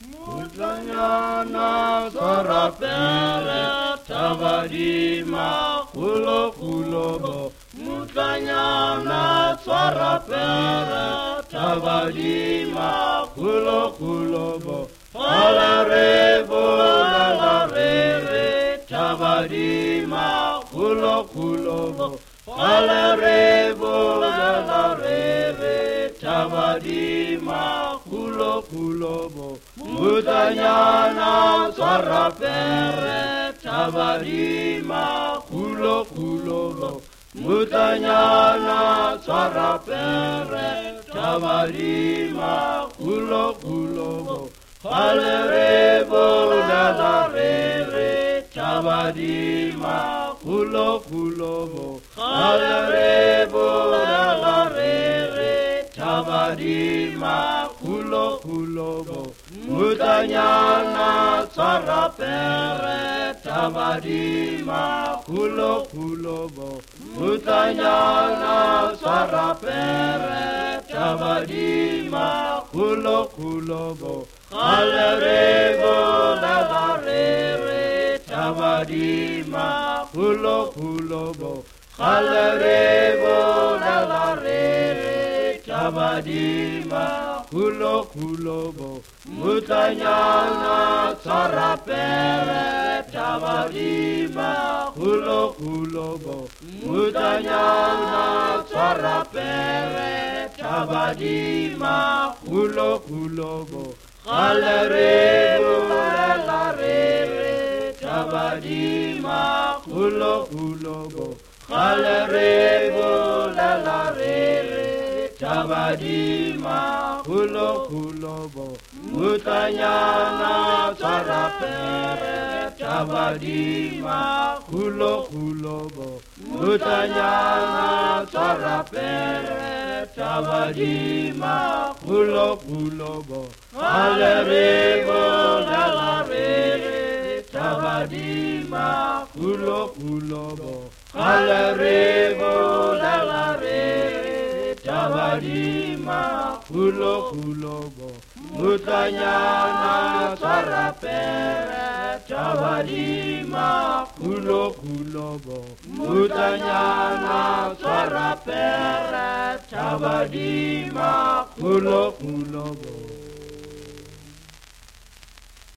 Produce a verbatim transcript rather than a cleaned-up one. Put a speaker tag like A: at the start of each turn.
A: Mutanyana sarapere tabadima kulo kulobo. Mutanyana sarapere tabadima kulo kulobo. Alarebo alarere tabadima kulo kulobo. Alarebo alarere tabadima kulo kulobo. Mutanyana sarapere tabadima kulo kulobo. Mutanyana sarapere tabadima kulo kulobo. Alarebo alarere tabadima kulo kulobo. Alarebo alarere tabadima kulo kulobo. Mutanyana sarapere tabadima kulo kulobo. Mutanyana sarapere tabadima kulo kulobo. Alarebo alarere tabadima kulo kulobo. Alarebo alarere tabadima kulo kulobo. Mutanyana sarapere tabadima kulo kulobo. Mutanyana sarapere tabadima kulo kulobo. Alarebo alarere tabadima kulo kulobo. Alarebo alarere tabadima kulo kulobo. Mutanyana sarapere tabadima kulo kulobo. Mutanyana sarapere tabadima kulo kulobo. Alarebo alarere tabadima kulo kulobo. Alarebo alarere tabadima kulo kulobo. Mutanyana sarapere tabadima kulo kulobo. Mutanyana sarapere tabadima kulo kulobo.